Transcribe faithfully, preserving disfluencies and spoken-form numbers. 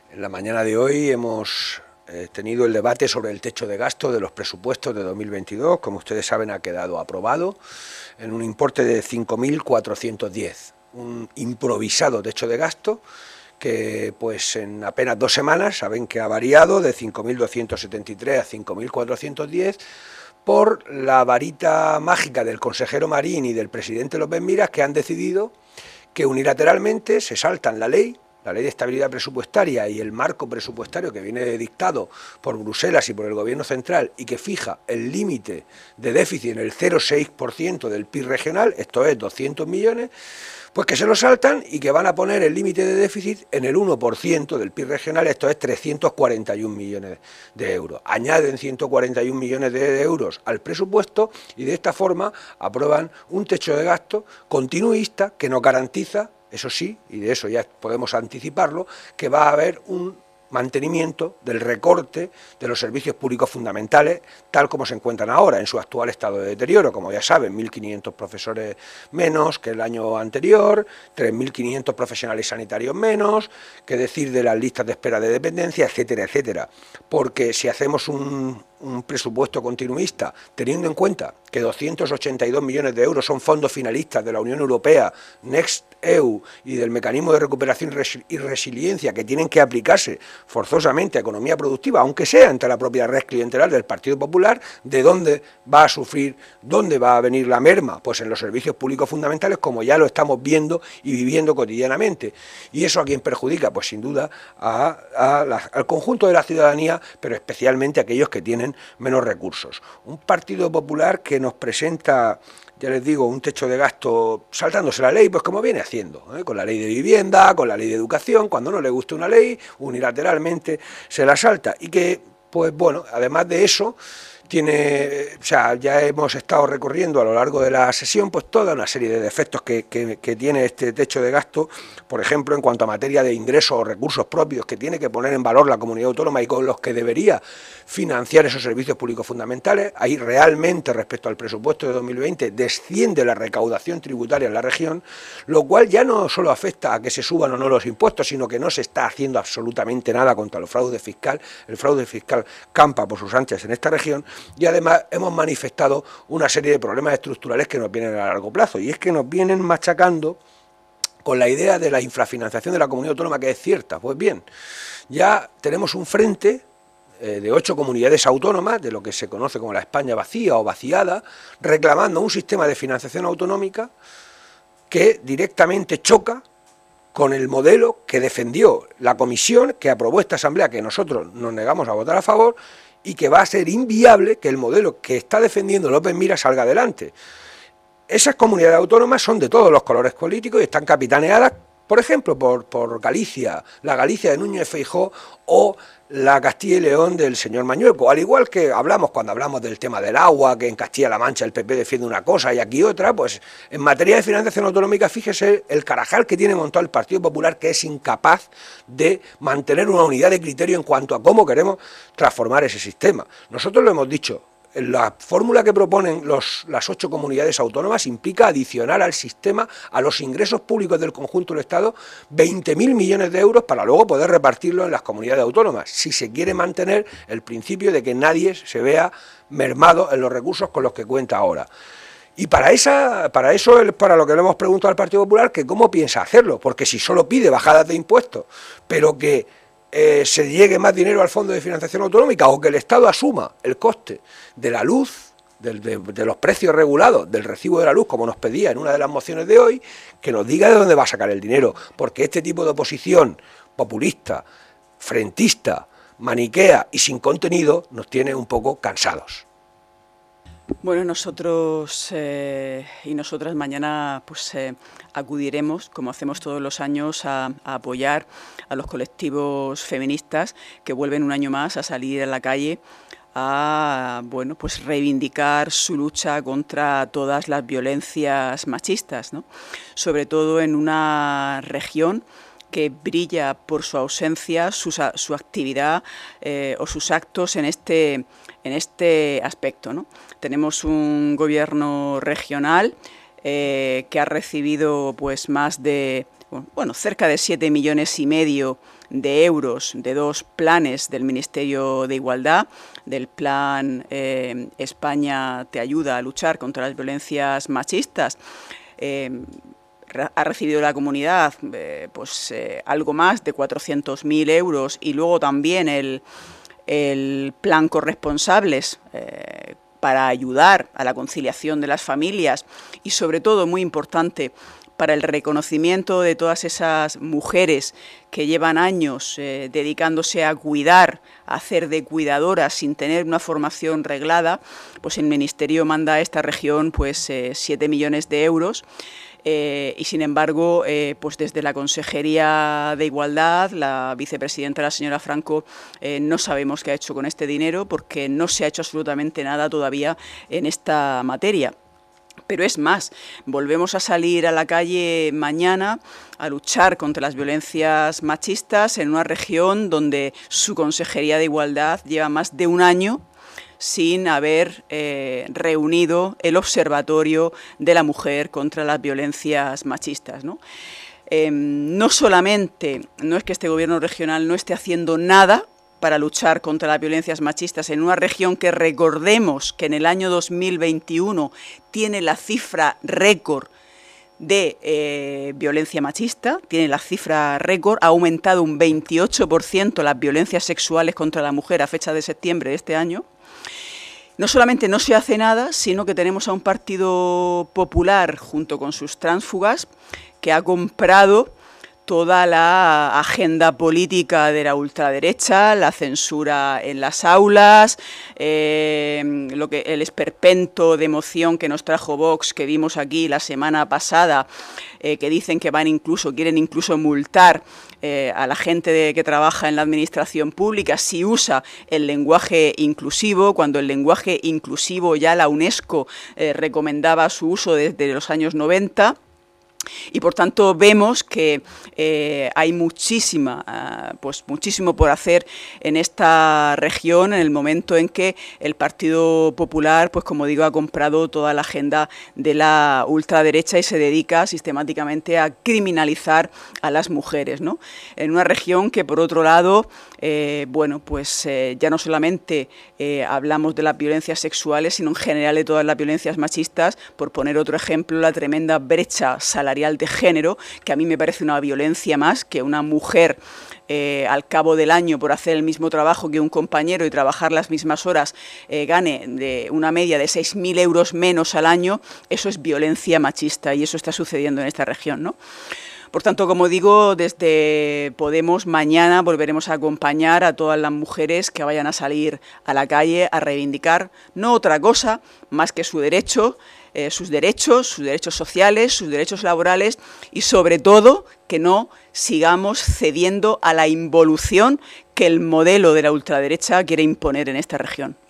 En la mañana de hoy hemos eh, tenido el debate sobre el techo de gasto de los presupuestos de dos mil veintidós. Como ustedes saben, ha quedado aprobado en un importe de cinco mil cuatrocientos diez. Un improvisado techo de gasto que pues en apenas dos semanas saben que ha variado de cinco mil doscientos setenta y tres a cinco mil cuatrocientos diez por la varita mágica del consejero Marín y del presidente López Miras, que han decidido que unilateralmente se saltan la ley, la ley de estabilidad presupuestaria y el marco presupuestario que viene dictado por Bruselas y por el gobierno central y que fija el límite de déficit en el cero coma seis por ciento del P I B regional, esto es doscientos millones, pues que se lo saltan y que van a poner el límite de déficit en el uno por ciento del P I B regional, esto es trescientos cuarenta y un millones de euros. Añaden ciento cuarenta y un millones de euros al presupuesto y de esta forma aprueban un techo de gasto continuista que nos garantiza, eso sí, y de eso ya podemos anticiparlo, que va a haber un mantenimiento del recorte de los servicios públicos fundamentales tal como se encuentran ahora en su actual estado de deterioro. Como ya saben, mil quinientos profesores menos que el año anterior, tres mil quinientos profesionales sanitarios menos, qué decir de las listas de espera de dependencia, etcétera, etcétera. Porque si hacemos un, un presupuesto continuista, teniendo en cuenta que doscientos ochenta y dos millones de euros son fondos finalistas de la Unión Europea, Next E U y del Mecanismo de Recuperación y Resiliencia, que tienen que aplicarse forzosamente a economía productiva, aunque sea entre la propia red clientelar del Partido Popular, ¿de dónde va a sufrir, dónde va a venir la merma? Pues en los servicios públicos fundamentales, como ya lo estamos viendo y viviendo cotidianamente. ¿Y eso a quién perjudica? Pues sin duda a, a la, al conjunto de la ciudadanía, pero especialmente a aquellos que tienen menos recursos. Un Partido Popular que nos presenta, ya les digo, un techo de gasto saltándose la ley, pues como viene haciendo, ¿eh? Con la ley de vivienda, con la ley de educación, cuando no le gusta una ley, unilateralmente se la salta. Y que, pues bueno, además de eso, tiene, o sea, ya hemos estado recorriendo a lo largo de la sesión pues toda una serie de defectos que, que, que tiene este techo de gasto, por ejemplo, en cuanto a materia de ingresos o recursos propios que tiene que poner en valor la comunidad autónoma y con los que debería financiar esos servicios públicos fundamentales. Ahí realmente, respecto al presupuesto de dos mil veinte, desciende la recaudación tributaria en la región, lo cual ya no solo afecta a que se suban o no los impuestos, sino que no se está haciendo absolutamente nada contra el fraude fiscal. El fraude fiscal campa por sus anchas en esta región. Y además hemos manifestado una serie de problemas estructurales que nos vienen a largo plazo, y es que nos vienen machacando con la idea de la infrafinanciación de la comunidad autónoma, que es cierta. Pues bien, ya tenemos un frente eh, de ocho comunidades autónomas, de lo que se conoce como la España vacía o vaciada, reclamando un sistema de financiación autonómica que directamente choca con el modelo que defendió la comisión, que aprobó esta asamblea, que nosotros nos negamos a votar a favor, y que va a ser inviable que el modelo que está defendiendo López Miras salga adelante. Esas comunidades autónomas son de todos los colores políticos y están capitaneadas, por ejemplo, por, por Galicia, la Galicia de Núñez Feijóo o la Castilla y León del señor Mañueco, al igual que hablamos cuando hablamos del tema del agua, que en Castilla-La Mancha el P P defiende una cosa y aquí otra. Pues en materia de financiación autonómica, fíjese el carajal que tiene montado el Partido Popular, que es incapaz de mantener una unidad de criterio en cuanto a cómo queremos transformar ese sistema. Nosotros lo hemos dicho. La fórmula que proponen los, las ocho comunidades autónomas implica adicionar al sistema, a los ingresos públicos del conjunto del Estado, veinte mil millones de euros para luego poder repartirlo en las comunidades autónomas, si se quiere mantener el principio de que nadie se vea mermado en los recursos con los que cuenta ahora. Y para, esa, para eso es para lo que le hemos preguntado al Partido Popular, que cómo piensa hacerlo, porque si solo pide bajadas de impuestos, pero que Eh, se llegue más dinero al Fondo de Financiación Autonómica, o que el Estado asuma el coste de la luz, de, de, de los precios regulados, del recibo de la luz, como nos pedía en una de las mociones de hoy, que nos diga de dónde va a sacar el dinero, porque este tipo de oposición populista, frentista, maniquea y sin contenido nos tiene un poco cansados. Bueno, nosotros eh, y nosotras mañana pues eh, acudiremos, como hacemos todos los años, a, a apoyar a los colectivos feministas que vuelven un año más a salir a la calle a bueno, pues reivindicar su lucha contra todas las violencias machistas, ¿no? Sobre todo en una región que brilla por su ausencia, su, su actividad eh, o sus actos en este, en este aspecto, ¿no? Tenemos un gobierno regional eh, que ha recibido pues más de, bueno, cerca de siete millones y medio de euros de dos planes del Ministerio de Igualdad, del plan eh, España te ayuda a luchar contra las violencias machistas. Eh, ha recibido la comunidad eh, pues eh, algo más de cuatrocientos mil euros y luego también el, el plan corresponsables eh, para ayudar a la conciliación de las familias y sobre todo, muy importante, para el reconocimiento de todas esas mujeres que llevan años eh, dedicándose a cuidar, a hacer de cuidadoras sin tener una formación reglada, pues el Ministerio manda a esta región pues eh, siete millones de euros. Eh, y sin embargo, eh, pues desde la Consejería de Igualdad, la vicepresidenta, la señora Franco, eh, no sabemos qué ha hecho con este dinero porque no se ha hecho absolutamente nada todavía en esta materia. Pero es más, volvemos a salir a la calle mañana a luchar contra las violencias machistas en una región donde su Consejería de Igualdad lleva más de un año sin haber eh, reunido el Observatorio de la Mujer contra las Violencias Machistas, ¿no? Eh, no solamente no es que este gobierno regional no esté haciendo nada para luchar contra las violencias machistas en una región que, recordemos, que en el año dos mil veintiuno tiene la cifra récord de eh, violencia machista, tiene la cifra récord, ha aumentado un veintiocho por ciento las violencias sexuales contra la mujer a fecha de septiembre de este año. No solamente no se hace nada, sino que tenemos a un Partido Popular, junto con sus tránsfugas, que ha comprado toda la agenda política de la ultraderecha, la censura en las aulas, eh, lo que, el esperpento de moción que nos trajo Vox, que vimos aquí la semana pasada, eh, que dicen que van incluso, quieren incluso multar eh, a la gente de, que trabaja en la administración pública si usa el lenguaje inclusivo, cuando el lenguaje inclusivo ya la UNESCO eh, recomendaba su uso desde los años noventa. Y por tanto vemos que eh, hay muchísima, uh, pues muchísimo por hacer en esta región en el momento en que el Partido Popular, pues como digo, ha comprado toda la agenda de la ultraderecha y se dedica sistemáticamente a criminalizar a las mujeres, ¿no? En una región que, por otro lado, eh, bueno, pues eh, ya no solamente eh, hablamos de las violencias sexuales, sino en general de todas las violencias machistas. Por poner otro ejemplo, la tremenda brecha salarial de género, que a mí me parece una violencia más, que una mujer eh, al cabo del año, por hacer el mismo trabajo que un compañero y trabajar las mismas horas, eh, gane de una media de seis mil euros menos al año. Eso es violencia machista y eso está sucediendo en esta región, ¿no? Por tanto, como digo, desde Podemos mañana volveremos a acompañar a todas las mujeres que vayan a salir a la calle a reivindicar no otra cosa más que su derecho, eh, sus derechos, sus derechos sociales, sus derechos laborales y sobre todo que no sigamos cediendo a la involución que el modelo de la ultraderecha quiere imponer en esta región.